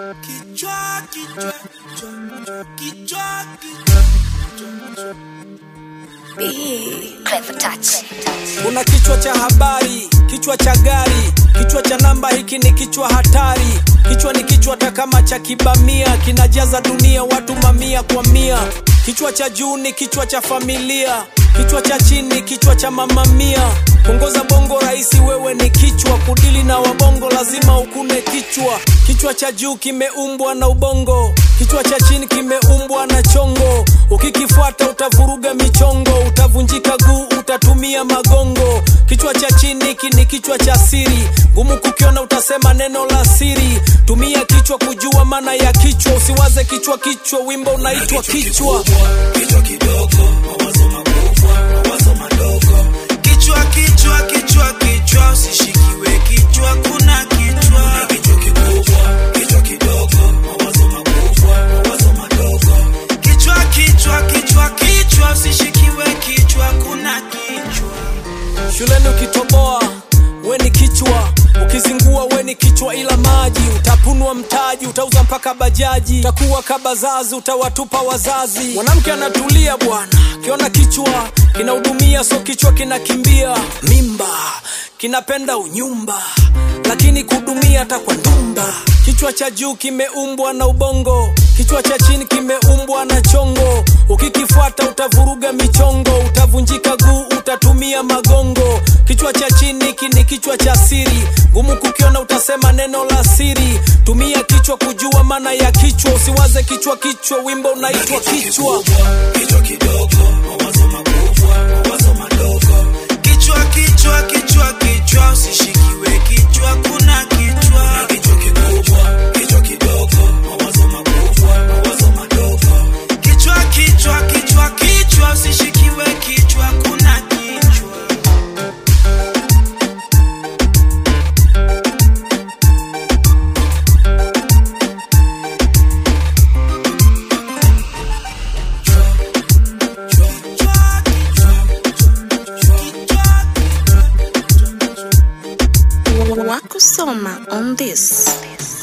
Clever touch. Kuna kichwa cha habari, kichwa cha gari, kichwa cha namba, hiki ni kichwa hatari. Kichwa ni kichwa hata kama cha kibamia, kinajaza dunia watu mamia kwa mia. Kichwa cha juu ni kichwa cha familia, kichwa cha chini kichwa cha mamamia. Kuongoza bongo rahisi, wewe ni kichwa, kudili na wabongo lazima ukune kichwa. Kichwa cha juu kimeumbwa na ubongo, kichwa cha chini kimeumbwa na chongo. Ukikifuata utavuruga michongo, utavunjika guu, utatumia magongo. Kichwa cha chini ni kichwa cha siri, ngumu kukiona utasema neno la siri. Tumia kichwa kujua maana ya kichwa, usiwaze kichwa, wimbo unaitwa kichwa. Kichwa kidogo, mawazo makubwa, mawazo madogo. Kichwa, usishikiwe kichwa, kuna kichwa. Kichwa kikubwa, kichwa kidogo, mawazo makubwa, mawazo madogo. Kichwa, usishikiwe kichwa, kuna kichwa. Shuleni ukitoboa, we ni kichwa. Ukizingua, we ni kichwa ila maji. Utapunwa mtaji, utauza mpaka bajaji. Utakuwa kabazazi, utawatupa wazazi. Mwanamke anatulia bwana, kiona kichwa kinahudumia, so kichwa kinakimbia. Mimba kinapenda unyumba, lakini kudumia hata kwa ndumba. Kichwa cha juu kimeumbwa na ubongo, kichwa cha chini kimeumbwa na chongo. Ukikifuata utavuruga michongo, utavunjika guu, utatumia magongo. Kichwa cha chini ni kichwa cha siri, ngumu kukiona utasema neno la siri. Tumia kichwa kujua maana ya kichwa, usiwaze kichwa, wimbo unaitwa kichwa. Kichwa kidogo, mawazo makubwa, mawazo madogo. Kichwa, usishikiwe kichwa, kuna kichwa. Kichwa kikubwa, kichwa kidogo, mawazo makubwa, mawazo madogo. Kichwa, usishikiwe kichwa, kuna kichwa. Wakusoma on this.